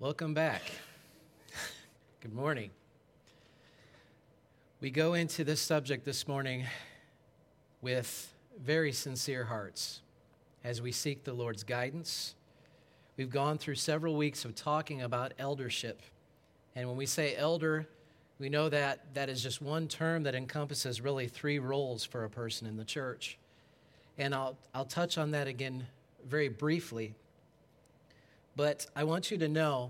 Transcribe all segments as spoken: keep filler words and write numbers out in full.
Welcome back. Good morning. We go into this subject this morning with very sincere hearts as we seek the Lord's guidance. We've gone through several weeks of talking about eldership. And when we say elder, we know that that is just one term that encompasses really three roles for a person in the church. And I'll I'll touch on that again very briefly. But I want you to know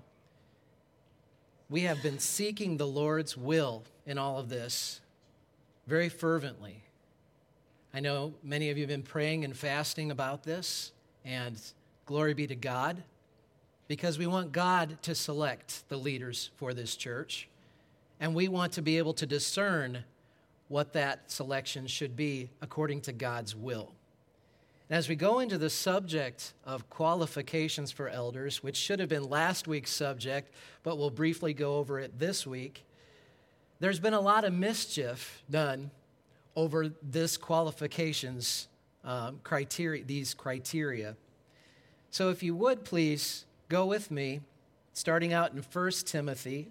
we have been seeking the Lord's will in all of this very fervently. I know many of you have been praying and fasting about this, and glory be to God, because we want God to select the leaders for this church, and we want to be able to discern what that selection should be according to God's will. And as we go into the subject of qualifications for elders, which should have been last week's subject, but we'll briefly go over it this week, there's been a lot of mischief done over this qualifications um, criteria, these criteria. So if you would please go with me, starting out in First Timothy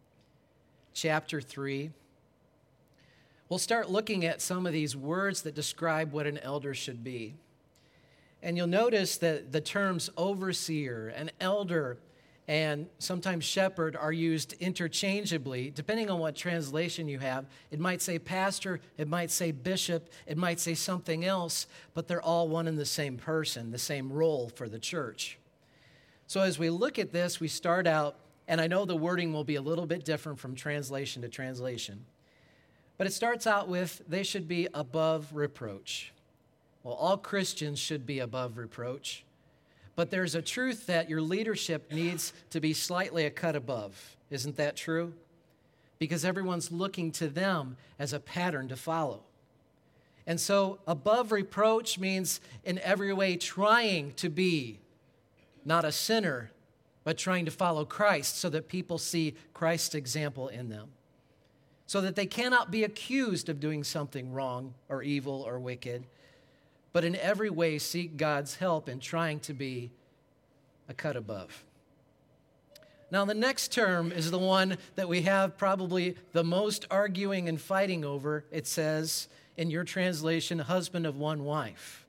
chapter three. We'll start looking at some of these words that describe what an elder should be. And you'll notice that the terms overseer and elder and sometimes shepherd are used interchangeably, depending on what translation you have. It might say pastor, it might say bishop, it might say something else, but they're all one and the same person, the same role for the church. So as we look at this, we start out, and I know the wording will be a little bit different from translation to translation, but it starts out with, they should be above reproach. Well, all Christians should be above reproach, but there's a truth that your leadership needs to be slightly a cut above. Isn't that true? Because everyone's looking to them as a pattern to follow. And so above reproach means in every way trying to be not a sinner, but trying to follow Christ so that people see Christ's example in them, so that they cannot be accused of doing something wrong or evil or wicked, but in every way seek God's help in trying to be a cut above. Now, the next term is the one that we have probably the most arguing and fighting over. It says, in your translation, husband of one wife.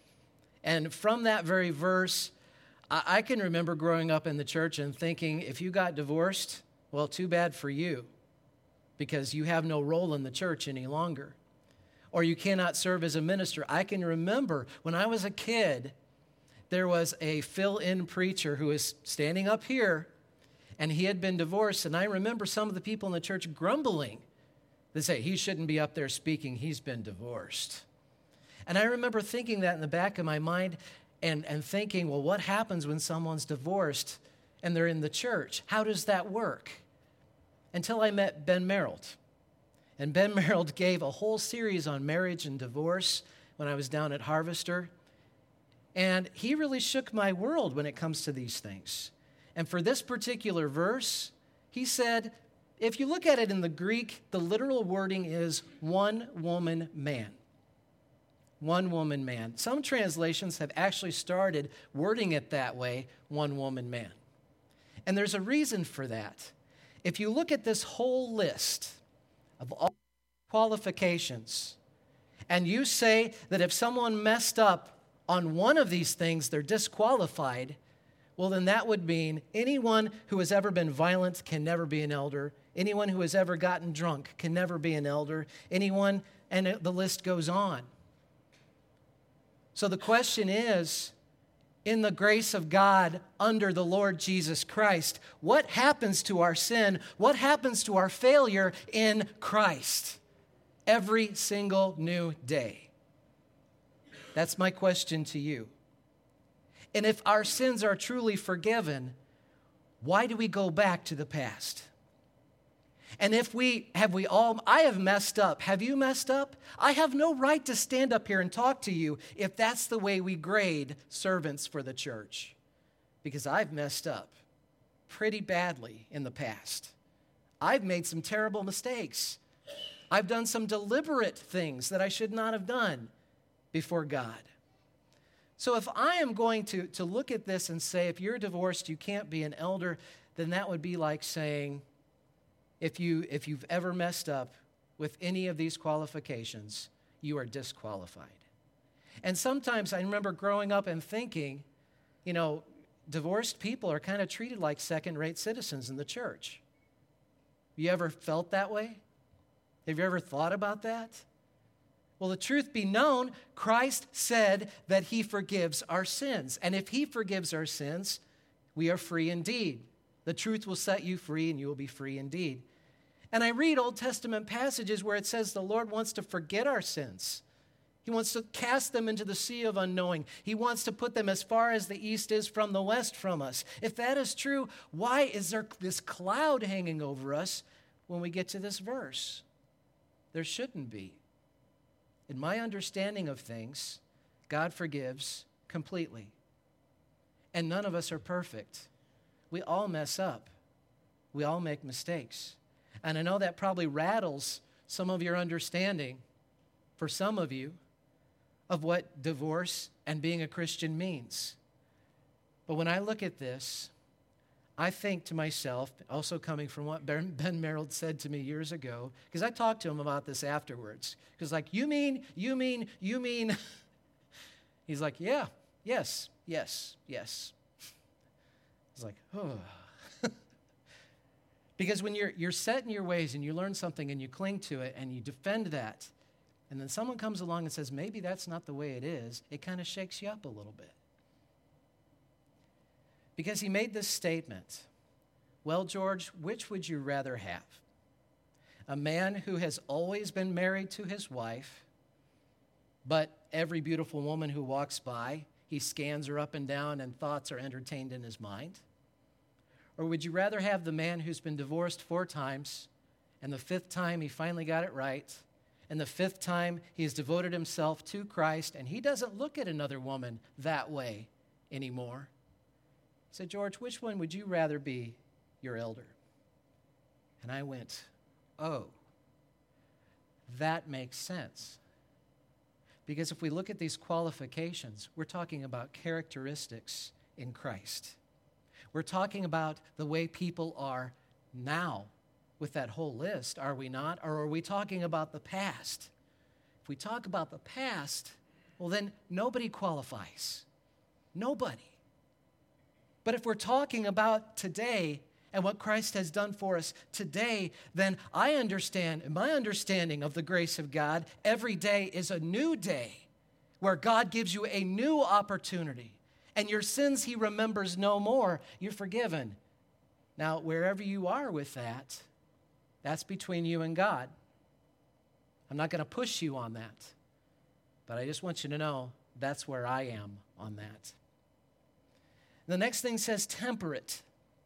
And from that very verse, I can remember growing up in the church and thinking, if you got divorced, well, too bad for you, because you have no role in the church any longer. Or you cannot serve as a minister. I can remember when I was a kid, there was a fill-in preacher who was standing up here, and he had been divorced, and I remember some of the people in the church grumbling. They say, he shouldn't be up there speaking, he's been divorced. And I remember thinking that in the back of my mind and, and thinking, well, what happens when someone's divorced and they're in the church? How does that work? Until I met Ben Merrill. And Ben Merrill gave a whole series on marriage and divorce when I was down at Harvester. And he really shook my world when it comes to these things. And for this particular verse, he said, if you look at it in the Greek, the literal wording is one woman man. One woman man. Some translations have actually started wording it that way, one woman man. And there's a reason for that. If you look at this whole list of all qualifications, and you say that if someone messed up on one of these things, they're disqualified, well, then that would mean anyone who has ever been violent can never be an elder. Anyone who has ever gotten drunk can never be an elder. Anyone, and the list goes on. So the question is, in the grace of God under the Lord Jesus Christ, what happens to our sin? What happens to our failure in Christ every single new day? That's my question to you. And if our sins are truly forgiven, why do we go back to the past? And if we, have we all, I have messed up. Have you messed up? I have no right to stand up here and talk to you if that's the way we grade servants for the church. Because I've messed up pretty badly in the past. I've made some terrible mistakes. I've done some deliberate things that I should not have done before God. So if I am going to, to look at this and say, if you're divorced, you can't be an elder, then that would be like saying, if, you, if you've ever messed up with any of these qualifications, you are disqualified. And sometimes I remember growing up and thinking, you know, divorced people are kind of treated like second-rate citizens in the church. You ever felt that way? Have you ever thought about that? Well, the truth be known, Christ said that he forgives our sins. And if he forgives our sins, we are free indeed. The truth will set you free, and you will be free indeed. And I read Old Testament passages where it says the Lord wants to forget our sins. He wants to cast them into the sea of unknowing. He wants to put them as far as the east is from the west from us. If that is true, why is there this cloud hanging over us when we get to this verse? There shouldn't be. In my understanding of things, God forgives completely. And none of us are perfect. We all mess up. We all make mistakes. And I know that probably rattles some of your understanding, for some of you, of what divorce and being a Christian means. But when I look at this, I think to myself, also coming from what Ben Merrill said to me years ago, because I talked to him about this afterwards. Because like, you mean, you mean, you mean. He's like, yeah, yes, yes, yes. I was like, oh. Because when you're, you're set in your ways and you learn something and you cling to it and you defend that, and then someone comes along and says, maybe that's not the way it is, it kind of shakes you up a little bit. Because he made this statement, well, George, which would you rather have? A man who has always been married to his wife, but every beautiful woman who walks by, he scans her up and down and thoughts are entertained in his mind? Or would you rather have the man who's been divorced four times, and the fifth time he finally got it right, and the fifth time he has devoted himself to Christ, and he doesn't look at another woman that way anymore? He said, George, which one would you rather be your elder? And I went, oh, that makes sense. Because if we look at these qualifications, we're talking about characteristics in Christ. We're talking about the way people are now with that whole list, are we not? Or are we talking about the past? If we talk about the past, well, then nobody qualifies. Nobody. But if we're talking about today and what Christ has done for us today, then I understand, in my understanding of the grace of God, every day is a new day where God gives you a new opportunity. And your sins he remembers no more. You're forgiven. Now, wherever you are with that, that's between you and God. I'm not going to push you on that. But I just want you to know that's where I am on that. The next thing says temperate.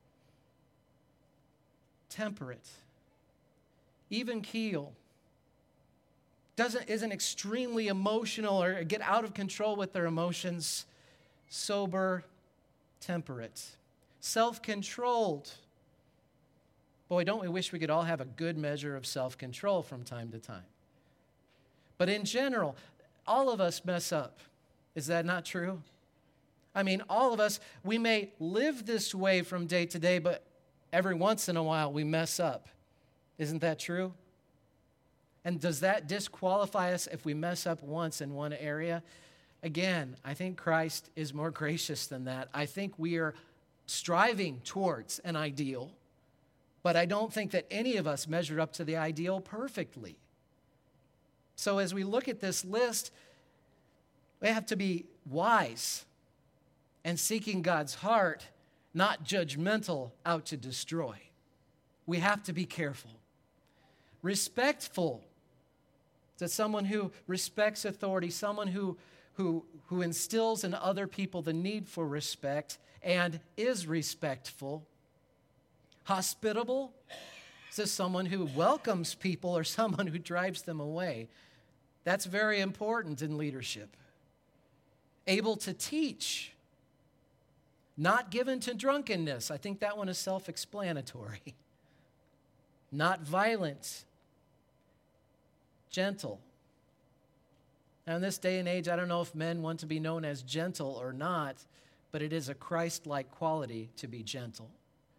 Temperate. Even keel. Doesn't, isn't extremely emotional or get out of control with their emotions. Sober, temperate. Self-controlled. Boy, don't we wish we could all have a good measure of self-control from time to time. But in general, all of us mess up. Is that not true? I mean, all of us, we may live this way from day to day, but every once in a while we mess up. Isn't that true? And does that disqualify us if we mess up once in one area? Again, I think Christ is more gracious than that. I think we are striving towards an ideal, but I don't think that any of us measure up to the ideal perfectly. So as we look at this list, we have to be wise and seeking God's heart, not judgmental out to destroy. We have to be careful. Respectful. That's someone who respects authority, someone who, who, who instills in other people the need for respect and is respectful. Hospitable. Is this someone who welcomes people or someone who drives them away? That's very important in leadership. Able to teach. Not given to drunkenness. I think that one is self-explanatory. Not violent. Gentle. Now, in this day and age, I don't know if men want to be known as gentle or not, but it is a Christ-like quality to be gentle.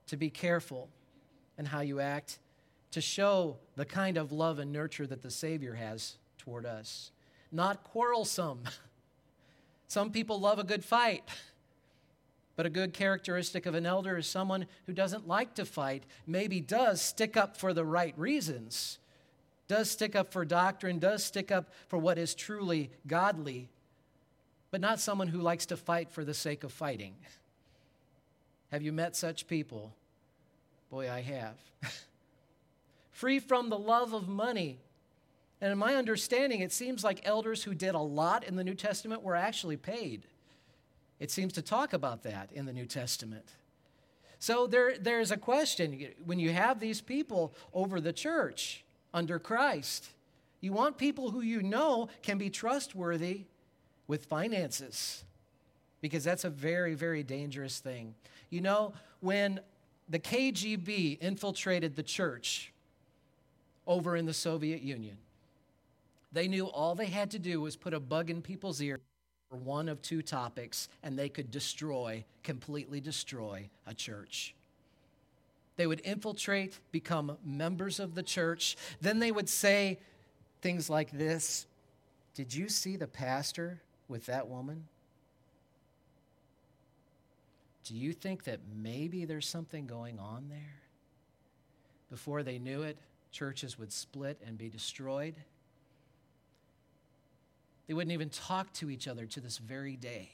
to be careful in how you act, to show the kind of love and nurture that the Savior has toward us. Not quarrelsome. Some people love a good fight, but a good characteristic of an elder is someone who doesn't like to fight, maybe does stick up for the right reasons, does stick up for doctrine, does stick up for what is truly godly, but not someone who likes to fight for the sake of fighting. Have you met such people? Boy, I have. Free from the love of money. And in my understanding, it seems like elders who did a lot in the New Testament were actually paid. It seems to talk about that in the New Testament. So there, there's a question. When you have these people over the church under Christ, you want people who you know can be trustworthy with finances, because that's a very, very dangerous thing. You know, when the K G B infiltrated the church over in the Soviet Union, they knew all they had to do was put a bug in people's ear for one of two topics, and they could destroy, completely destroy a church. They would infiltrate, become members of the church. Then they would say things like this: "Did you see the pastor with that woman? Do you think that maybe there's something going on there?" Before they knew it, churches would split and be destroyed. They wouldn't even talk to each other to this very day.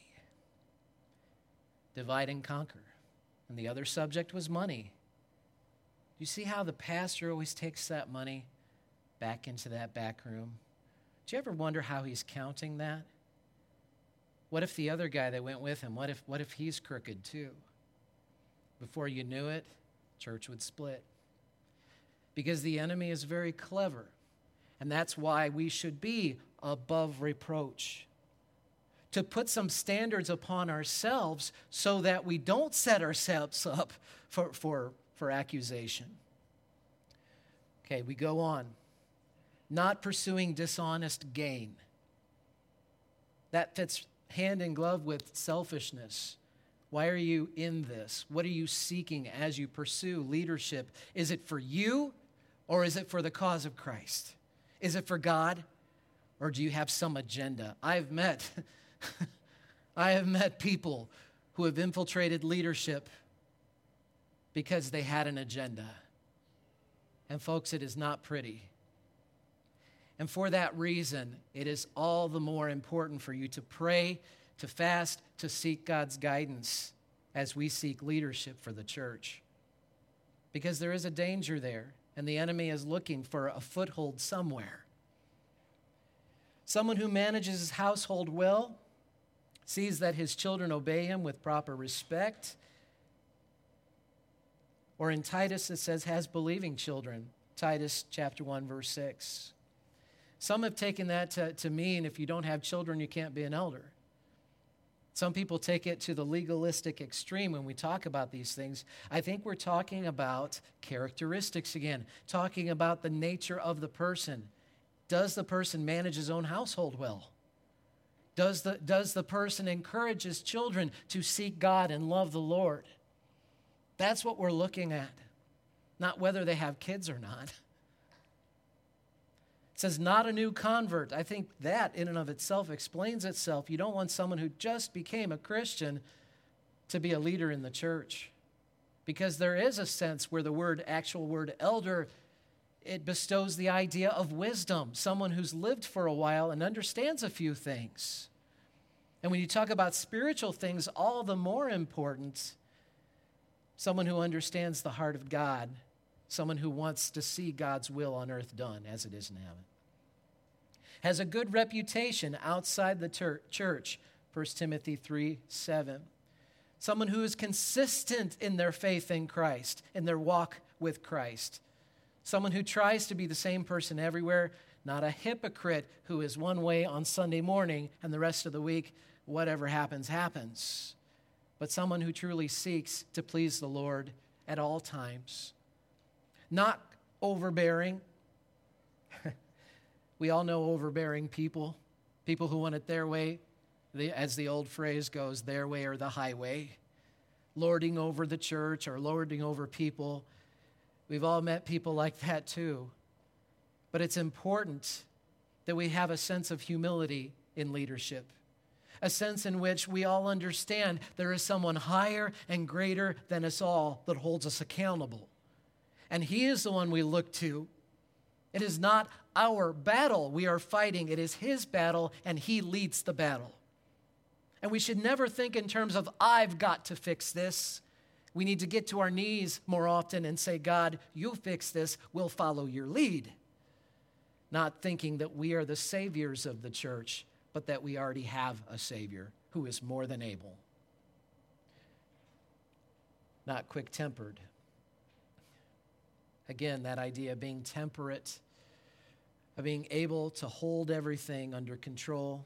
Divide and conquer. And the other subject was money. You see how the pastor always takes that money back into that back room? Do you ever wonder how he's counting that? What if the other guy that went with him, what if, what if he's crooked too? Before you knew it, church would split. Because the enemy is very clever. And that's why we should be above reproach. To put some standards upon ourselves so that we don't set ourselves up for, for, for accusation. Okay, we go on. Not pursuing dishonest gain. That fits hand in glove with selfishness. Why are you in this? What are you seeking as you pursue leadership? Is it for you, or is it for the cause of Christ? Is it for God, or do you have some agenda? I've met, I have met people who have infiltrated leadership because they had an agenda. And folks, it is not pretty. And for that reason, it is all the more important for you to pray, to fast, to seek God's guidance as we seek leadership for the church. Because there is a danger there, and the enemy is looking for a foothold somewhere. Someone who manages his household well, sees that his children obey him with proper respect. Or in Titus, it says, has believing children. Titus chapter one, verse six. Some have taken that to, to mean if you don't have children, you can't be an elder. Some people take it to the legalistic extreme when we talk about these things. I think we're talking about characteristics again, talking about the nature of the person. Does the person manage his own household well? Does the, does the person encourage his children to seek God and love the Lord? That's what we're looking at, not whether they have kids or not. It says, not a new convert. I think that in and of itself explains itself. You don't want someone who just became a Christian to be a leader in the church. Because there is a sense where the word, actual word elder, it bestows the idea of wisdom. Someone who's lived for a while and understands a few things. And when you talk about spiritual things, all the more important, someone who understands the heart of God, someone who wants to see God's will on earth done as it is in heaven. Has a good reputation outside the ter- church, First Timothy three seven. Someone who is consistent in their faith in Christ, in their walk with Christ. Someone who tries to be the same person everywhere, not a hypocrite who is one way on Sunday morning and the rest of the week, whatever happens, happens. But someone who truly seeks to please the Lord at all times. Not overbearing. We all know overbearing people, people who want it their way, they, as the old phrase goes, their way or the highway. lording over the church or lording over people. We've all met people like that too. But it's important that we have a sense of humility in leadership, a sense in which we all understand there is someone higher and greater than us all that holds us accountable. And he is the one we look to. It is not our battle we are fighting. It is his battle, and he leads the battle. And we should never think in terms of, I've got to fix this. We need to get to our knees more often and say, God, you fix this. We'll follow your lead. Not thinking that we are the saviors of the church, but that we already have a Savior who is more than able. Not quick-tempered. Again, that idea of being temperate, of being able to hold everything under control,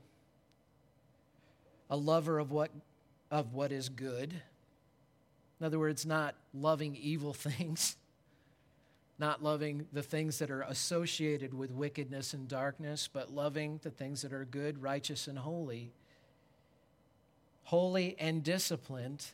a lover of what, of what is good. In other words, not loving evil things, not loving the things that are associated with wickedness and darkness, but loving the things that are good, righteous, and holy. Holy and disciplined.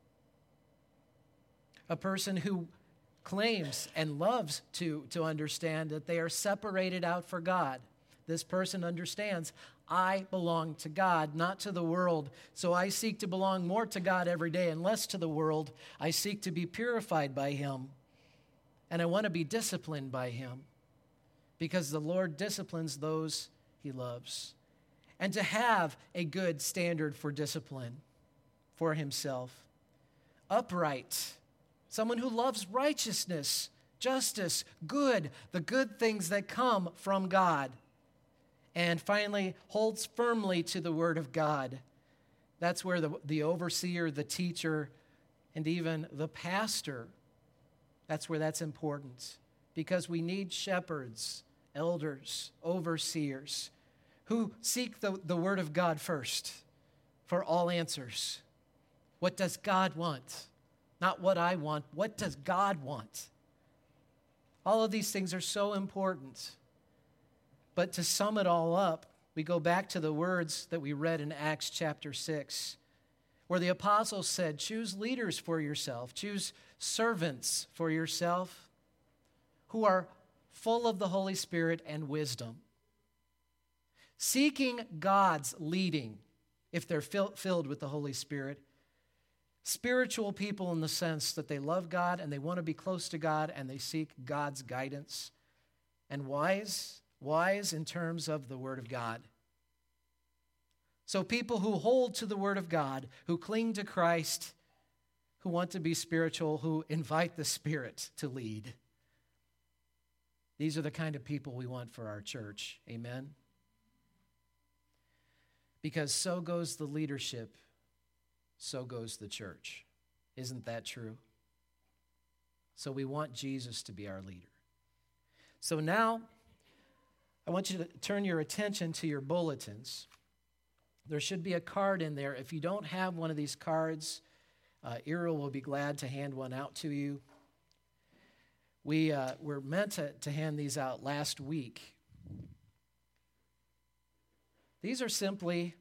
A person who claims and loves to, to understand that they are separated out for God. This person understands, I belong to God, not to the world. So I seek to belong more to God every day and less to the world. I seek to be purified by him. And I want to be disciplined by him because the Lord disciplines those he loves. And to have a good standard for discipline for himself. Upright. Someone who loves righteousness, justice, good, the good things that come from God. And finally, holds firmly to the word of God. That's where the, the overseer, the teacher, and even the pastor, that's where that's important. Because we need shepherds, elders, overseers, who seek the, the word of God first for all answers. What does God want? Not what I want. What does God want? All of these things are so important. But to sum it all up, we go back to the words that we read in Acts chapter six, where the apostles said, choose leaders for yourself, choose servants for yourself who are full of the Holy Spirit and wisdom, seeking God's leading if they're fill, filled with the Holy Spirit, spiritual people in the sense that they love God and they want to be close to God and they seek God's guidance, and wise Wise in terms of the Word of God. So people who hold to the Word of God, who cling to Christ, who want to be spiritual, who invite the Spirit to lead. These are the kind of people we want for our church. Amen? Because so goes the leadership, so goes the church. Isn't that true? So we want Jesus to be our leader. So now, I want you to turn your attention to your bulletins. There should be a card in there. If you don't have one of these cards, uh, Ira will be glad to hand one out to you. We uh, were meant to, to hand these out last week. These are simply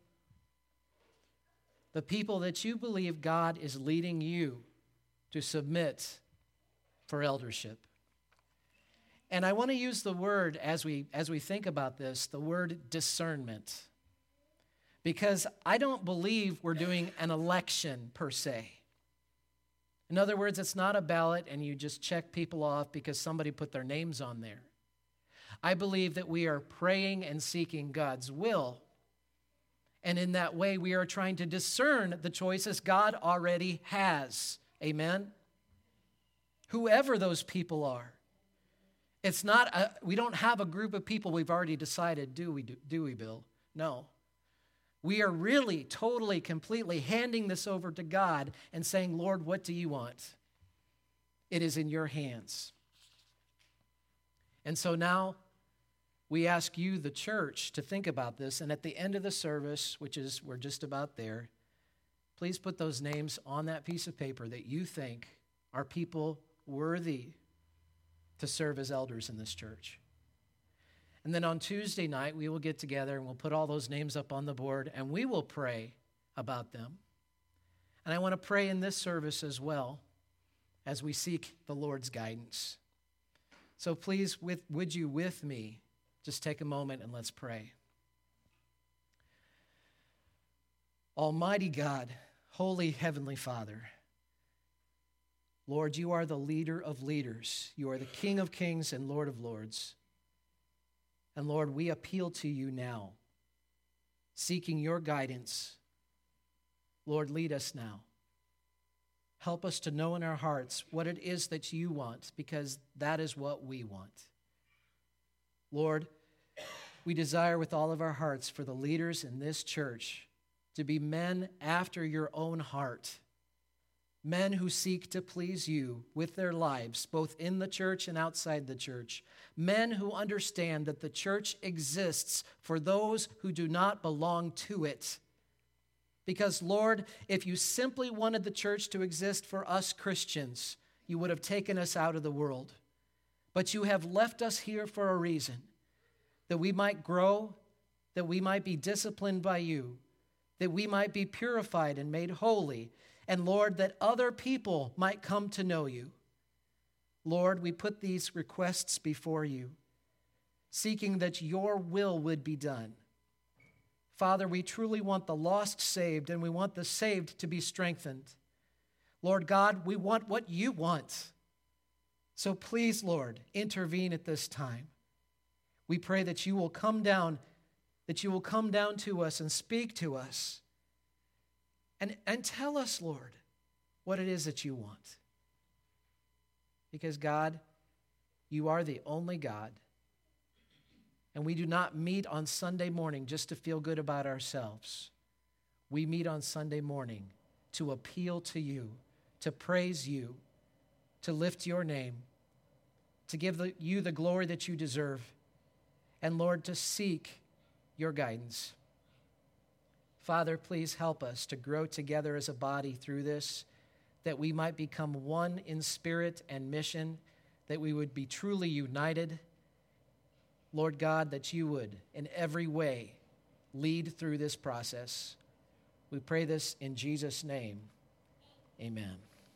the people that you believe God is leading you to submit for eldership. And I want to use the word, as we as we think about this, the word discernment. Because I don't believe we're doing an election per se. In other words, it's not a ballot and you just check people off because somebody put their names on there. I believe that we are praying and seeking God's will. And in that way, we are trying to discern the choices God already has. Amen? Whoever those people are. It's not, a, we don't have a group of people we've already decided, do we, do, do we, Bill? No. We are really, totally, completely handing this over to God and saying, Lord, what do you want? It is in your hands. And so now we ask you, the church, to think about this. And at the end of the service, which is, we're just about there, please put those names on that piece of paper that you think are people worthy to serve as elders in this church. And then on Tuesday night, we will get together and we'll put all those names up on the board and we will pray about them. And I want to pray in this service as well as we seek the Lord's guidance. So please, with, would you with me, just take a moment and let's pray. Almighty God, Holy Heavenly Father, Lord, you are the leader of leaders. You are the King of kings and Lord of lords. And Lord, we appeal to you now, seeking your guidance. Lord, lead us now. Help us to know in our hearts what it is that you want, because that is what we want. Lord, we desire with all of our hearts for the leaders in this church to be men after your own heart, men who seek to please you with their lives, both in the church and outside the church, men who understand that the church exists for those who do not belong to it. Because, Lord, if you simply wanted the church to exist for us Christians, you would have taken us out of the world. But you have left us here for a reason, that we might grow, that we might be disciplined by you, that we might be purified and made holy, and, Lord, that other people might come to know you. Lord, we put these requests before you, seeking that your will would be done. Father, we truly want the lost saved, and we want the saved to be strengthened. Lord God, we want what you want. So please, Lord, intervene at this time. We pray that you will come down, that you will come down to us and speak to us. And, and tell us, Lord, what it is that you want. Because, God, you are the only God. And we do not meet on Sunday morning just to feel good about ourselves. We meet on Sunday morning to appeal to you, to praise you, to lift your name, to give the, you the glory that you deserve, and, Lord, to seek your guidance. Father, please help us to grow together as a body through this, that we might become one in spirit and mission, that we would be truly united. Lord God, that you would in every way lead through this process. We pray this in Jesus' name. Amen.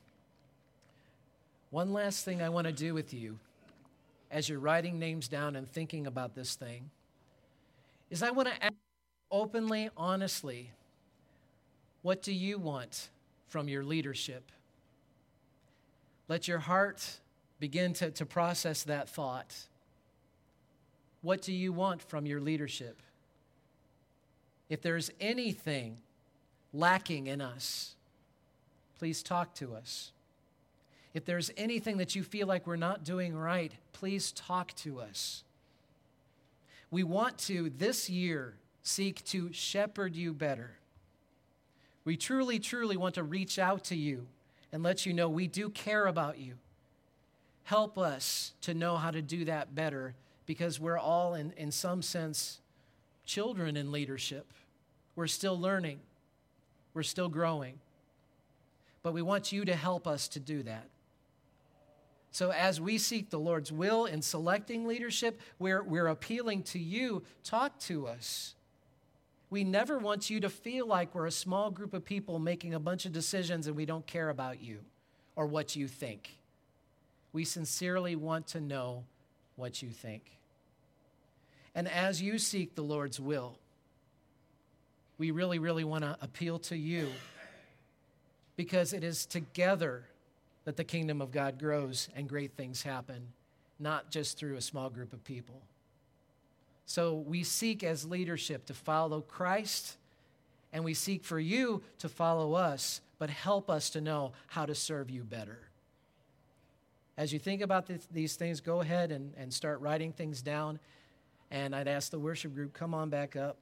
One last thing I want to do with you as you're writing names down and thinking about this thing is I want to ask openly, honestly, what do you want from your leadership? Let your heart begin to, to process that thought. What do you want from your leadership? If there's anything lacking in us, please talk to us. If there's anything that you feel like we're not doing right, please talk to us. We want to, this year, seek to shepherd you better. We truly, truly want to reach out to you and let you know we do care about you. Help us to know how to do that better, because we're all, in, in some sense, children in leadership. We're still learning. We're still growing. But we want you to help us to do that. So as we seek the Lord's will in selecting leadership, we're, we're appealing to you. Talk to us. We never want you to feel like we're a small group of people making a bunch of decisions and we don't care about you or what you think. We sincerely want to know what you think. And as you seek the Lord's will, we really, really want to appeal to you, because it is together that the kingdom of God grows and great things happen, not just through a small group of people. So we seek as leadership to follow Christ, and we seek for you to follow us, but help us to know how to serve you better. As you think about th- these things, go ahead and, and start writing things down. And I'd ask the worship group, come on back up.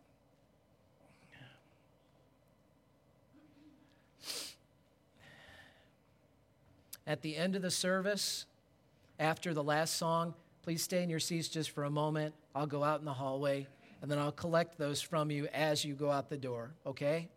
At the end of the service, after the last song, please stay in your seats just for a moment. I'll go out in the hallway, and then I'll collect those from you as you go out the door, okay?